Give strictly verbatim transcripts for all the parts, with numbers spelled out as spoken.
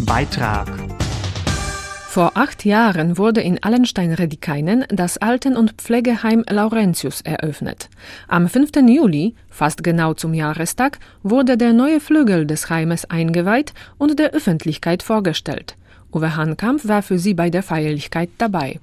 Beitrag. Vor acht Jahren wurde in Allenstein-Redikainen das Alten- und Pflegeheim Laurentius eröffnet. Am fünften Juli, fast genau zum Jahrestag, wurde der neue Flügel des Heimes eingeweiht und der Öffentlichkeit vorgestellt. Uwe Hahnkamp war für sie bei der Feierlichkeit dabei.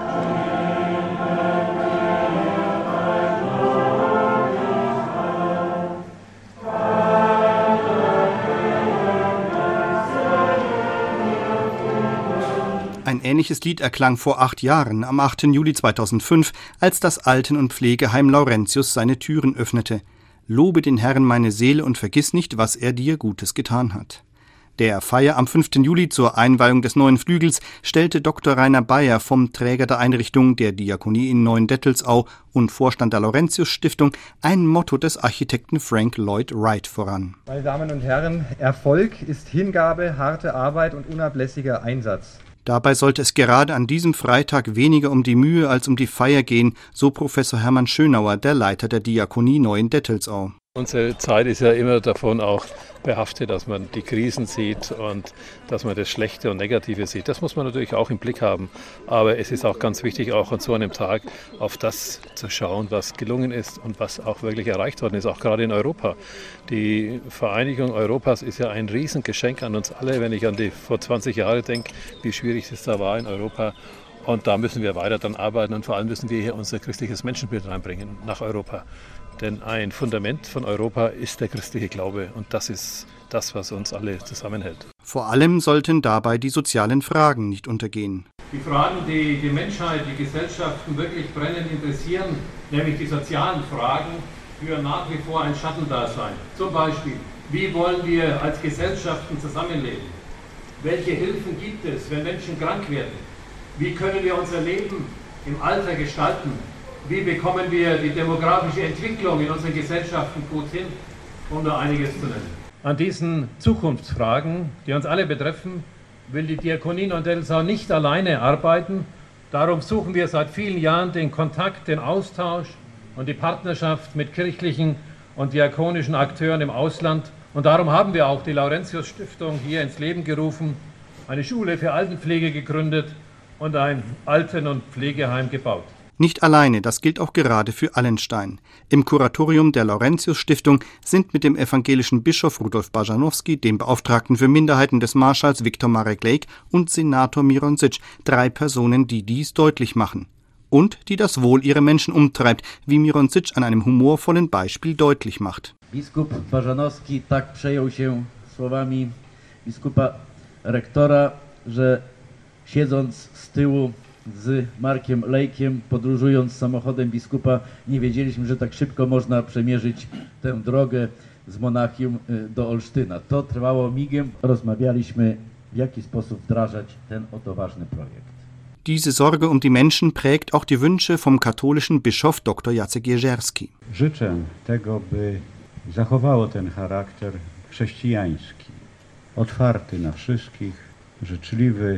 Ein ähnliches Lied erklang vor acht Jahren, am achten Juli zweitausendfünf, als das Alten- und Pflegeheim Laurentius seine Türen öffnete. Lobe den Herrn meine Seele und vergiss nicht, was er dir Gutes getan hat. Der Feier am fünften Juli zur Einweihung des neuen Flügels stellte Doktor Rainer Bayer vom Träger der Einrichtung der Diakonie in Neuendettelsau und Vorstand der Laurentius-Stiftung ein Motto des Architekten Frank Lloyd Wright voran. Meine Damen und Herren, Erfolg ist Hingabe, harte Arbeit und unablässiger Einsatz. Dabei sollte es gerade an diesem Freitag weniger um die Mühe als um die Feier gehen, so Professor Hermann Schönauer, der Leiter der Diakonie Neuendettelsau. Unsere Zeit ist ja immer davon auch behaftet, dass man die Krisen sieht und dass man das Schlechte und Negative sieht. Das muss man natürlich auch im Blick haben. Aber es ist auch ganz wichtig, auch an so einem Tag auf das zu schauen, was gelungen ist und was auch wirklich erreicht worden ist, auch gerade in Europa. Die Vereinigung Europas ist ja ein Riesengeschenk an uns alle, wenn ich an die vor zwanzig Jahre denke, wie schwierig es da war in Europa. Und da müssen wir weiter dran arbeiten und vor allem müssen wir hier unser christliches Menschenbild reinbringen nach Europa. Denn ein Fundament von Europa ist der christliche Glaube und das ist das, was uns alle zusammenhält. Vor allem sollten dabei die sozialen Fragen nicht untergehen. Die Fragen, die die Menschheit, die Gesellschaften wirklich brennend interessieren, nämlich die sozialen Fragen, führen nach wie vor ein Schattendasein. Zum Beispiel, wie wollen wir als Gesellschaften zusammenleben? Welche Hilfen gibt es, wenn Menschen krank werden? Wie können wir unser Leben im Alter gestalten? Wie bekommen wir die demografische Entwicklung in unseren Gesellschaften gut hin, um da einiges zu nennen? An diesen Zukunftsfragen, die uns alle betreffen, will die Diakonie Neuendettelsau nicht alleine arbeiten. Darum suchen wir seit vielen Jahren den Kontakt, den Austausch und die Partnerschaft mit kirchlichen und diakonischen Akteuren im Ausland. Und darum haben wir auch die Laurentius-Stiftung hier ins Leben gerufen, eine Schule für Altenpflege gegründet und ein Alten- und Pflegeheim gebaut. Nicht alleine, das gilt auch gerade für Allenstein. Im Kuratorium der Laurentius-Stiftung sind mit dem evangelischen Bischof Rudolf Bajanowski, dem Beauftragten für Minderheiten des Marschalls Viktor Marek Lake und Senator Miron Zic drei Personen, die dies deutlich machen. Und die das Wohl ihrer Menschen umtreibt, wie Miron Zic an einem humorvollen Beispiel deutlich macht. Biskup Bajanowski tak przejął się słowami biskupa rektora, że siedząc z tyłu z Markiem Lejkiem, podróżując samochodem biskupa, nie wiedzieliśmy, że tak szybko można przemierzyć tę drogę z Monachium do Olsztyna. To trwało migiem. Rozmawialiśmy, w jaki sposób wdrażać ten oto ważny projekt. Diese Sorge um die Menschen prägt auch die Wünsche vom katholischen Bischof Doktor Jacek Jerzerski. Życzę tego, by zachowało ten charakter chrześcijański, otwarty na wszystkich, życzliwy,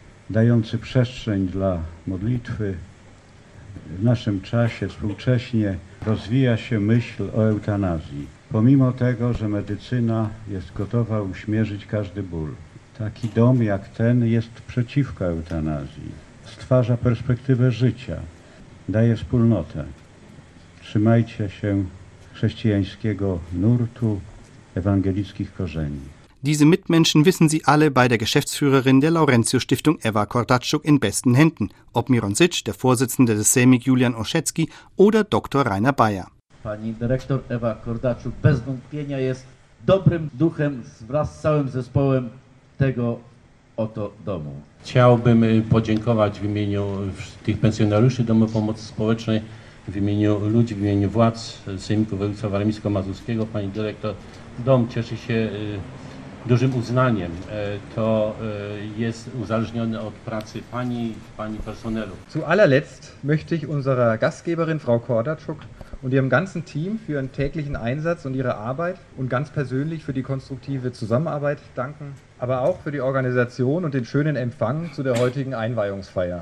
dający przestrzeń dla modlitwy. W naszym czasie współcześnie rozwija się myśl o eutanazji. Pomimo tego, że medycyna jest gotowa uśmierzyć każdy ból. Taki dom jak ten jest przeciwko eutanazji. Stwarza perspektywę życia, daje wspólnotę. Trzymajcie się chrześcijańskiego nurtu, ewangelickich korzeni. Diese Mitmenschen wissen Sie alle bei der Geschäftsführerin der Laurentius-Stiftung Ewa Kordatschuk in besten Händen, ob Miron Zic, der Vorsitzende des Sejmik Julian Oszecki oder Doktor Rainer Bayer. Pani dyrektor Ewa Kordatschuk bez wątpienia jest dobrym duchem wraz z całym zespołem tego oto domu. Chciałbym podziękować w imieniu tych pensjonariuszy Domu Pomocy Społecznej, w imieniu ludzi, w imieniu władz Sejmiku Województwa Warmińsko-Mazurskiego. Pani dyrektor, dom cieszy się dużym uznaniem. To jest uzależnione od pracy Pani, Pani personelu. Zu allerletzt möchte ich unserer Gastgeberin Frau Kordatschuk und ihrem ganzen Team für ihren täglichen Einsatz und ihre Arbeit und ganz persönlich für die konstruktive Zusammenarbeit danken, aber auch für die Organisation und den schönen Empfang zu der heutigen Einweihungsfeier.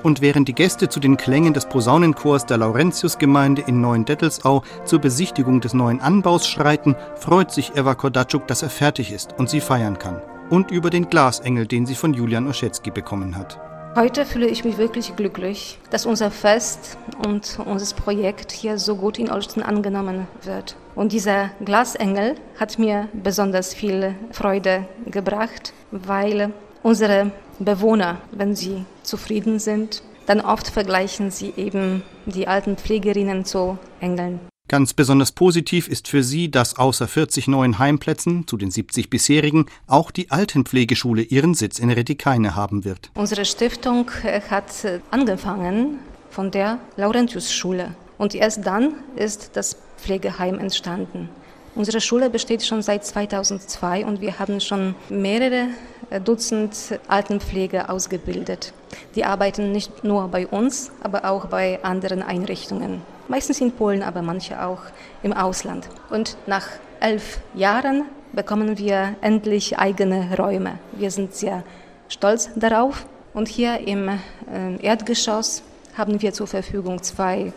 Und während die Gäste zu den Klängen des Posaunenchors der Laurentiusgemeinde in Neuendettelsau zur Besichtigung des neuen Anbaus schreiten, freut sich Ewa Kordatschuk, dass er fertig ist und sie feiern kann. Und über den Glasengel, den sie von Julian Oschecki bekommen hat. Heute fühle ich mich wirklich glücklich, dass unser Fest und unser Projekt hier so gut in Olsztyn angenommen wird. Und dieser Glasengel hat mir besonders viel Freude gebracht, weil unsere Bewohner, wenn sie zufrieden sind, dann oft vergleichen sie eben die alten Pflegerinnen zu Engeln. Ganz besonders positiv ist für sie, dass außer vierzig neuen Heimplätzen zu den siebzig bisherigen auch die Altenpflegeschule ihren Sitz in Redikaine haben wird. Unsere Stiftung hat angefangen von der Laurentiusschule und erst dann ist das Pflegeheim entstanden. Unsere Schule besteht schon seit zweitausendzwei und wir haben schon mehrere Dutzend Altenpfleger ausgebildet. Die arbeiten nicht nur bei uns, aber auch bei anderen Einrichtungen. Meistens in Polen, aber manche auch im Ausland. Und nach elf Jahren bekommen wir endlich eigene Räume. Wir sind sehr stolz darauf. Und hier im Erdgeschoss haben wir zur Verfügung zwei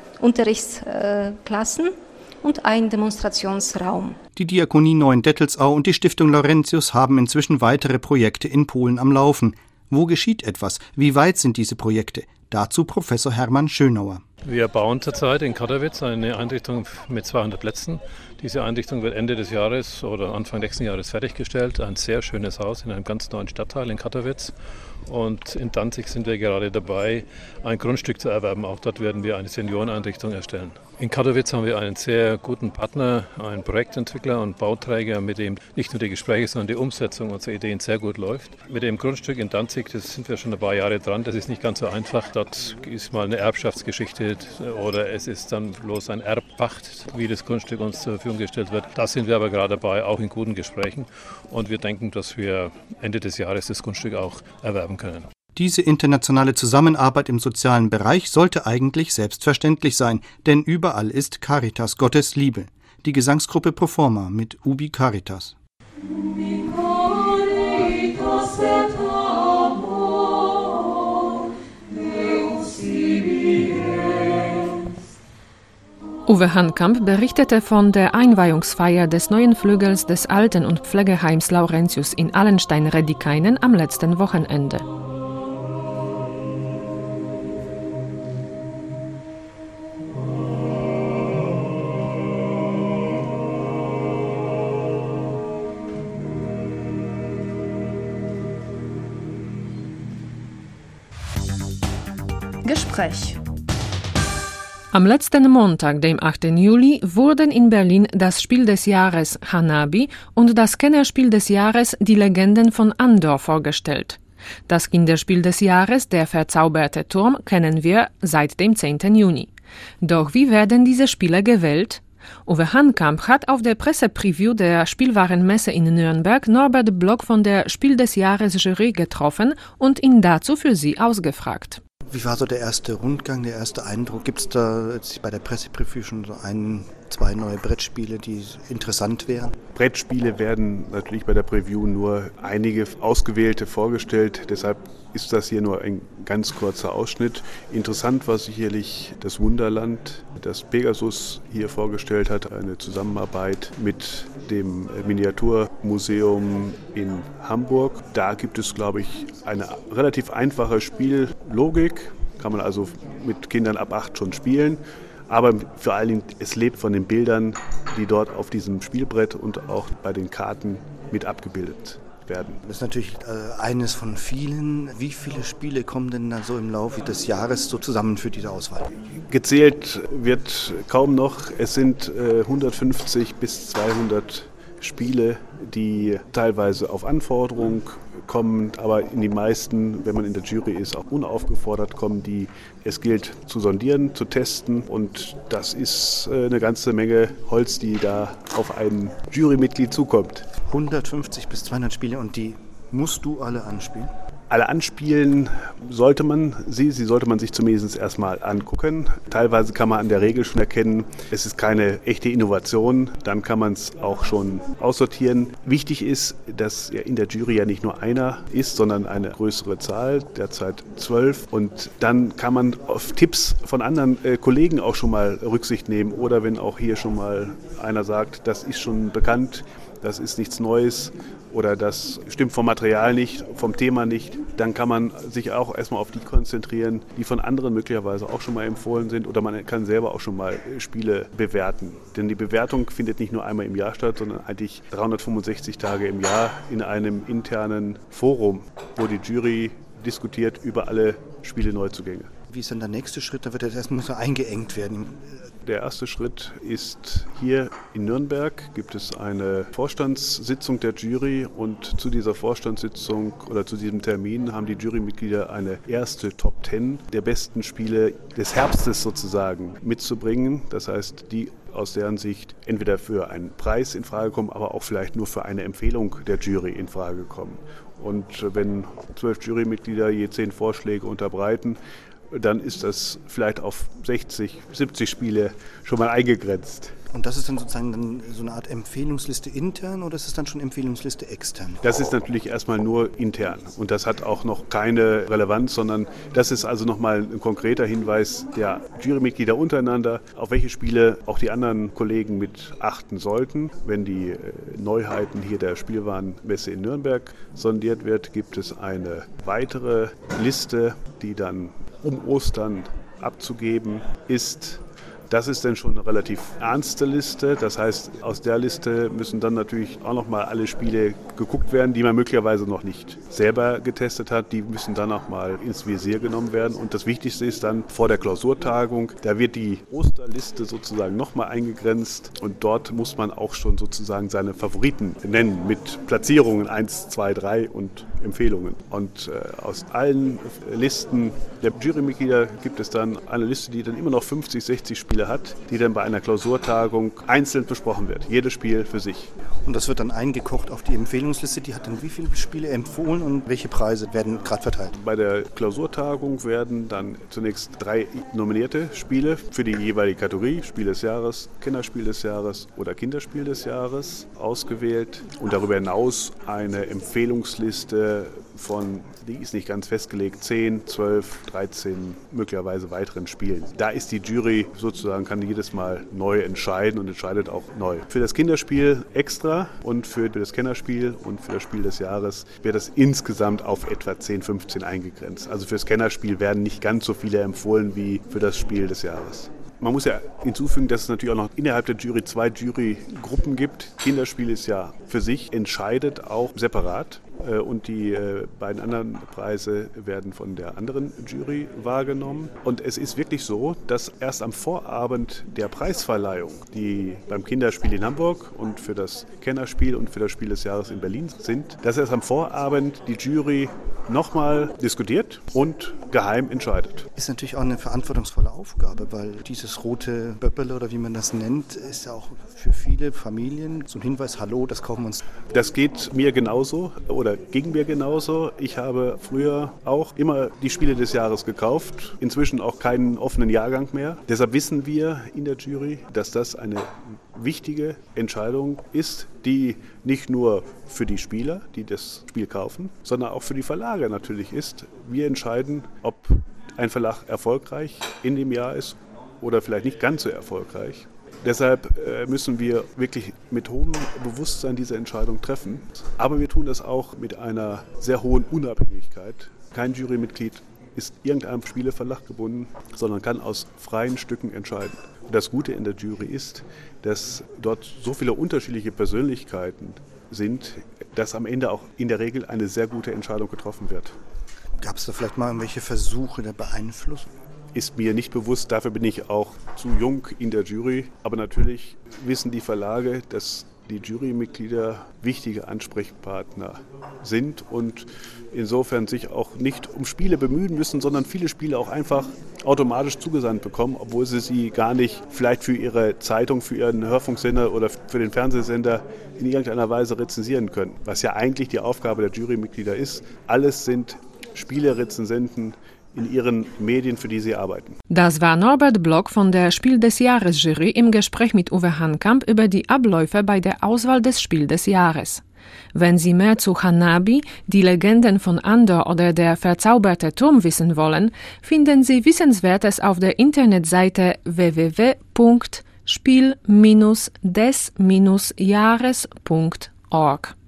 Unterrichtsklassen und einen Demonstrationsraum. Die Diakonie Neuendettelsau und die Stiftung Laurentius haben inzwischen weitere Projekte in Polen am Laufen. Wo geschieht etwas? Wie weit sind diese Projekte? Dazu Professor Hermann Schönauer. Wir bauen zurzeit in Katowice eine Einrichtung mit zweihundert Plätzen. Diese Einrichtung wird Ende des Jahres oder Anfang nächsten Jahres fertiggestellt. Ein sehr schönes Haus in einem ganz neuen Stadtteil in Katowice. Und in Danzig sind wir gerade dabei, ein Grundstück zu erwerben. Auch dort werden wir eine Senioreneinrichtung erstellen. In Katowice haben wir einen sehr guten Partner, einen Projektentwickler und Bauträger, mit dem nicht nur die Gespräche, sondern die Umsetzung unserer Ideen sehr gut läuft. Mit dem Grundstück in Danzig, das sind wir schon ein paar Jahre dran, das ist nicht ganz so einfach. Dort ist mal eine Erbschaftsgeschichte oder es ist dann bloß ein Erbpacht, wie das Grundstück uns zur Verfügung gestellt wird. Da sind wir aber gerade dabei, auch in guten Gesprächen. Und wir denken, dass wir Ende des Jahres das Grundstück auch erwerben können. Diese internationale Zusammenarbeit im sozialen Bereich sollte eigentlich selbstverständlich sein, denn überall ist Caritas, Gottes Liebe. Die Gesangsgruppe Proforma mit Ubi Caritas. Ubi Caritas et amor, Deus ibi est. Uwe Hankamp berichtete von der Einweihungsfeier des neuen Flügels des Alten- und Pflegeheims Laurentius in Allenstein-Redikainen am letzten Wochenende. Gespräch. Am letzten Montag, dem achten Juli, wurden in Berlin das Spiel des Jahres Hanabi und das Kennerspiel des Jahres Die Legenden von Andor vorgestellt. Das Kinderspiel des Jahres, Der verzauberte Turm, kennen wir seit dem zehnten Juni. Doch wie werden diese Spiele gewählt? Uwe Hankamp hat auf der Pressepreview der Spielwarenmesse in Nürnberg Norbert Block von der Spiel des Jahres Jury getroffen und ihn dazu für sie ausgefragt. Wie war so der erste Rundgang, der erste Eindruck? Gibt es da jetzt bei der Pressepreview schon so ein, zwei neue Brettspiele, die interessant wären? Brettspiele werden natürlich bei der Preview nur einige ausgewählte vorgestellt. Deshalb ist das hier nur ein ganz kurzer Ausschnitt. Interessant war sicherlich das Wunderland, das Pegasus hier vorgestellt hat. Eine Zusammenarbeit mit dem Miniaturmuseum in Hamburg. Da gibt es, glaube ich, eine relativ einfache Spiellogik. Kann man also mit Kindern ab acht schon spielen. Aber vor allen Dingen, es lebt von den Bildern, die dort auf diesem Spielbrett und auch bei den Karten mit abgebildet werden. Das ist natürlich äh, eines von vielen. Wie viele Spiele kommen denn dann so im Laufe des Jahres so zusammen für diese Auswahl? Gezählt wird kaum noch. Es sind äh, hundertfünfzig bis zweihundert Spiele, die teilweise auf Anforderung kommen, aber in die meisten, wenn man in der Jury ist, auch unaufgefordert kommen, die es gilt zu sondieren, zu testen, und das ist eine ganze Menge Holz, die da auf ein Jurymitglied zukommt. hundertfünfzig bis zweihundert Spiele, und die musst du alle anspielen? Alle anspielen sollte man sie, sie sollte man sich zumindest erstmal angucken. Teilweise kann man an der Regel schon erkennen, es ist keine echte Innovation, dann kann man es auch schon aussortieren. Wichtig ist, dass in der Jury ja nicht nur einer ist, sondern eine größere Zahl, derzeit zwölf. Und dann kann man auf Tipps von anderen äh, Kollegen auch schon mal Rücksicht nehmen. Oder wenn auch hier schon mal einer sagt, das ist schon bekannt, das ist nichts Neues oder das stimmt vom Material nicht, vom Thema nicht, dann kann man sich auch erstmal auf die konzentrieren, die von anderen möglicherweise auch schon mal empfohlen sind, oder man kann selber auch schon mal Spiele bewerten. Denn die Bewertung findet nicht nur einmal im Jahr statt, sondern eigentlich dreihundertfünfundsechzig Tage im Jahr in einem internen Forum, wo die Jury diskutiert über alle Spiele-Neuzugänge. Wie ist dann der nächste Schritt? Da wird jetzt erstmal so eingeengt werden. Der erste Schritt ist, hier in Nürnberg gibt es eine Vorstandssitzung der Jury, und zu dieser Vorstandssitzung oder zu diesem Termin haben die Jurymitglieder eine erste Top Ten der besten Spiele des Herbstes sozusagen mitzubringen. Das heißt, die aus deren Sicht entweder für einen Preis in Frage kommen, aber auch vielleicht nur für eine Empfehlung der Jury in Frage kommen. Und wenn zwölf Jurymitglieder je zehn Vorschläge unterbreiten, dann ist das vielleicht auf sechzig, siebzig Spiele schon mal eingegrenzt. Und das ist dann sozusagen dann so eine Art Empfehlungsliste intern, oder ist es dann schon Empfehlungsliste extern? Das ist natürlich erstmal nur intern, und das hat auch noch keine Relevanz, sondern das ist also nochmal ein konkreter Hinweis der Jurymitglieder untereinander, auf welche Spiele auch die anderen Kollegen mit achten sollten. Wenn die Neuheiten hier der Spielwarenmesse in Nürnberg sondiert wird, gibt es eine weitere Liste, die dann um Ostern abzugeben ist. Das ist dann schon eine relativ ernste Liste. Das heißt, aus der Liste müssen dann natürlich auch nochmal alle Spiele geguckt werden, die man möglicherweise noch nicht selber getestet hat. Die müssen dann auch mal ins Visier genommen werden. Und das Wichtigste ist dann vor der Klausurtagung, da wird die Osterliste sozusagen nochmal eingegrenzt. Und dort muss man auch schon sozusagen seine Favoriten nennen mit Platzierungen eins, zwei, drei und Empfehlungen. Und äh, aus allen Listen der Jurymitglieder gibt es dann eine Liste, die dann immer noch fünfzig, sechzig Spiele hat, die dann bei einer Klausurtagung einzeln besprochen wird. Jedes Spiel für sich. Und das wird dann eingekocht auf die Empfehlungsliste. Die hat dann wie viele Spiele empfohlen und welche Preise werden gerade verteilt? Bei der Klausurtagung werden dann zunächst drei nominierte Spiele für die jeweilige Kategorie, Spiel des Jahres, Kinderspiel des Jahres oder Kinderspiel des Jahres, ausgewählt. Und darüber hinaus eine Empfehlungsliste von, die ist nicht ganz festgelegt, zehn, zwölf, dreizehn, möglicherweise weiteren Spielen. Da ist die Jury sozusagen, kann jedes Mal neu entscheiden und entscheidet auch neu. Für das Kinderspiel extra und für das Kennerspiel und für das Spiel des Jahres wird das insgesamt auf etwa zehn, fünfzehn eingegrenzt. Also für das Kennerspiel werden nicht ganz so viele empfohlen wie für das Spiel des Jahres. Man muss ja hinzufügen, dass es natürlich auch noch innerhalb der Jury zwei Jurygruppen gibt. Kinderspiel ist ja für sich, entscheidet auch separat. Und die beiden anderen Preise werden von der anderen Jury wahrgenommen. Und es ist wirklich so, dass erst am Vorabend der Preisverleihung, die beim Kinderspiel in Hamburg und für das Kennerspiel und für das Spiel des Jahres in Berlin sind, dass erst am Vorabend die Jury nochmal diskutiert und geheim entscheidet. Ist natürlich auch eine verantwortungsvolle Aufgabe, weil dieses rote Böppele oder wie man das nennt, ist ja auch für viele Familien so ein Hinweis, hallo, das kaufen wir uns. Das geht mir genauso oder ging mir genauso. Ich habe früher auch immer die Spiele des Jahres gekauft, inzwischen auch keinen offenen Jahrgang mehr. Deshalb wissen wir in der Jury, dass das eine wichtige Entscheidung ist, die nicht nur für die Spieler, die das Spiel kaufen, sondern auch für die Verlage natürlich ist. Wir entscheiden, ob ein Verlag erfolgreich in dem Jahr ist oder vielleicht nicht ganz so erfolgreich. Deshalb müssen wir wirklich mit hohem Bewusstsein diese Entscheidung treffen. Aber wir tun das auch mit einer sehr hohen Unabhängigkeit. Kein Jurymitglied ist irgendeinem Spieleverlag gebunden, sondern kann aus freien Stücken entscheiden. Und das Gute in der Jury ist, dass dort so viele unterschiedliche Persönlichkeiten sind, dass am Ende auch in der Regel eine sehr gute Entscheidung getroffen wird. Gab es da vielleicht mal irgendwelche Versuche der Beeinflussung? Ist mir nicht bewusst, dafür bin ich auch zu jung in der Jury. Aber natürlich wissen die Verlage, dass die Jurymitglieder wichtige Ansprechpartner sind und insofern sich auch nicht um Spiele bemühen müssen, sondern viele Spiele auch einfach automatisch zugesandt bekommen, obwohl sie sie gar nicht vielleicht für ihre Zeitung, für ihren Hörfunksender oder für den Fernsehsender in irgendeiner Weise rezensieren können. Was ja eigentlich die Aufgabe der Jurymitglieder ist. Alles sind Spielerezensenten in ihren Medien, für die sie arbeiten. Das war Norbert Block von der Spiel des Jahres Jury im Gespräch mit Uwe Hahnkamp über die Abläufe bei der Auswahl des Spiel des Jahres. Wenn Sie mehr zu Hanabi, die Legenden von Andor oder der verzauberte Turm wissen wollen, finden Sie Wissenswertes auf der Internetseite w w w punkt spiel des jahres punkt org.